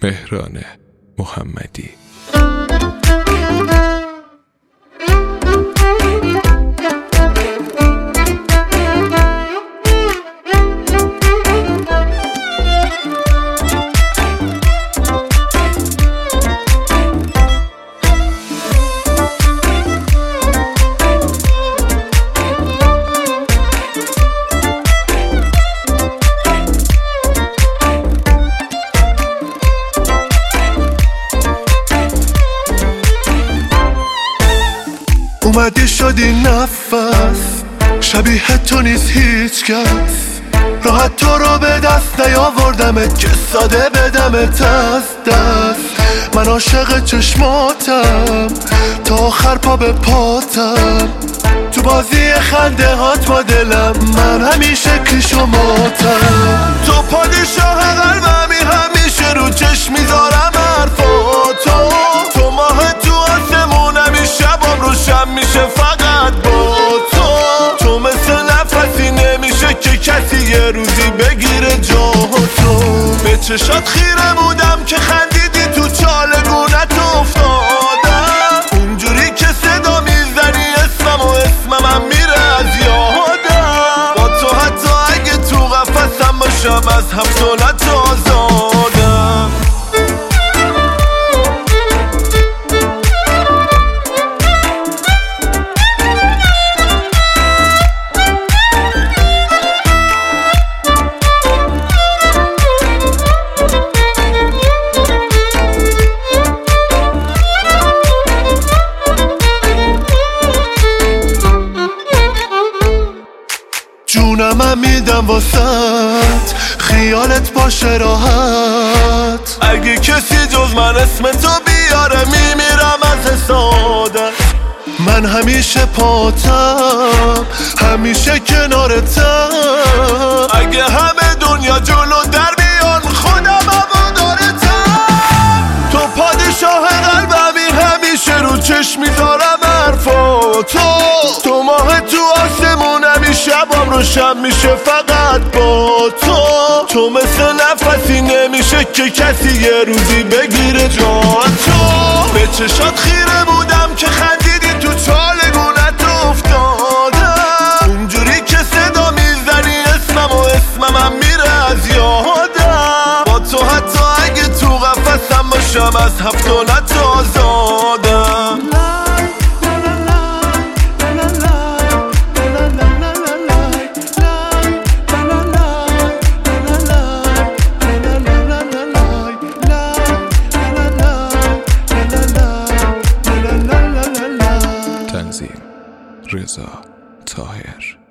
مهران محمدی. اومدی شدی نفس، شبیه تو نیست هیچ کس. راحت تو رو به دست نیاوردمت که ساده بدمت از دست. من عاشق چشماتم تا آخر پا به پاتم. تو بازی خنده هات با دلم من همیشه کیش و ماتم. تو پادشاه قلبمی همیشه رو چشم میذارم حرفاتو. تو ماه تو آسمونمی شبام روشن میشه فقط با تو. تو مثل نفسی نمیشه که کسی یه روزی بگیره جا تو. به چشات خیره بودم که خندیدی تو چالگونت افتادم. اونجوری که صدا میزنی اسمم و اسمم میره از یادم. با تو حتی اگه تو قفسم باشم از هفتانت آزادم. جونم میدم واسط خیالت باشه راحت. اگه کسی جز من اسم تو بیاره میمیرم از حسادت. من همیشه پاتم همیشه کنارتم. اگه همه دنیا جلو در بیان خودم هوادارتم. تو پادشاه قلبمی همیشه رو چشم میذارم حرفاتو. تو ماه تو آسمونمی شبام روشن میشه فقط با تو. تو مثل نفسی نمیشه که کسی یه روزی بگیره جا تو. به چشات خیره بودم که خندیدی تو چالگونت افتادم. اونجوری که صدا میزنی اسمم و اسمم میره از یادم. با تو حتی اگه تو قفسم باشم از هفتانت آزادم. تنظیم رضا طاهر.